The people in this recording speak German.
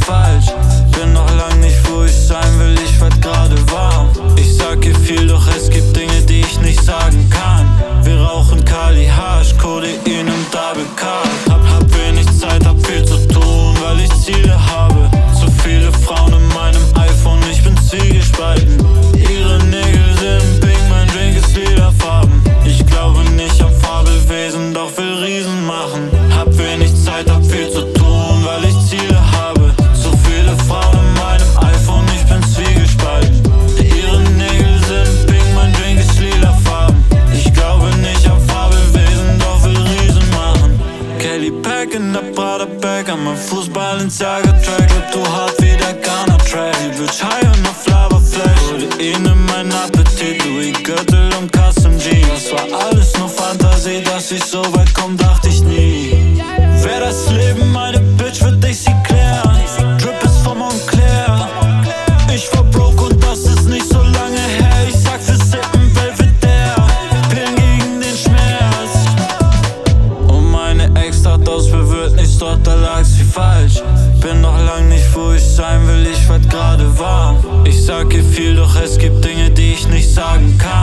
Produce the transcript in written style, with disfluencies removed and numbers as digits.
falsch. Bin noch lang nicht, wo ich sein will, ich werd gerade warm. Ich sag ihr viel, doch es gibt Dinge, die ich nicht sagen kann. Wir rauchen Kali, Hasch, Codein und ABK. Hab wenig Zeit, hab viel zu tun, weil ich Ziele habe. Zu viele Frauen in meinem iPhone, ich bin zwiegespalten. Ihre Nägel sind pink, mein Drink ist lilafarben. Ich glaube nicht an Fabelwesen, doch will Riesen machen. Hab wenig Zeit, hab viel zu tun, weil ich Ziele habe. Zu viele Frauen in meinem iPhone, ich bin zwiegespalten. Ihre Nägel sind pink, mein Drink ist lilafarben. Ich glaube nicht an Fabelwesen, doch will Riesen machen. Kelly Pack in der Prada-Bag, an meinem Fußball-Balenciaga-Track. Leb du hart wie der Ghana-Track. Die Bitch high und auf Lava-Flash. Codein in mein Appetit, Louis Gürtel und Custom Jeans. War alles nur Fantasie, dass ich so weit komm, dachte ich nie. Wär das Leben meine Bitch, würd ich sie klären. Drip ist vom Moncler. Ich war broke und das ist nicht so lange her. Ich sag für Sippen Belvedere, Pillen gegen den Schmerz. Und meine Ex dacht aus, bewirrt nichts, doch da lag sie falsch. Bin noch lang nicht, wo ich sein will, ich werd gerade warm. Ich sag ihr viel, doch es gibt Dinge, die ich nicht sagen kann.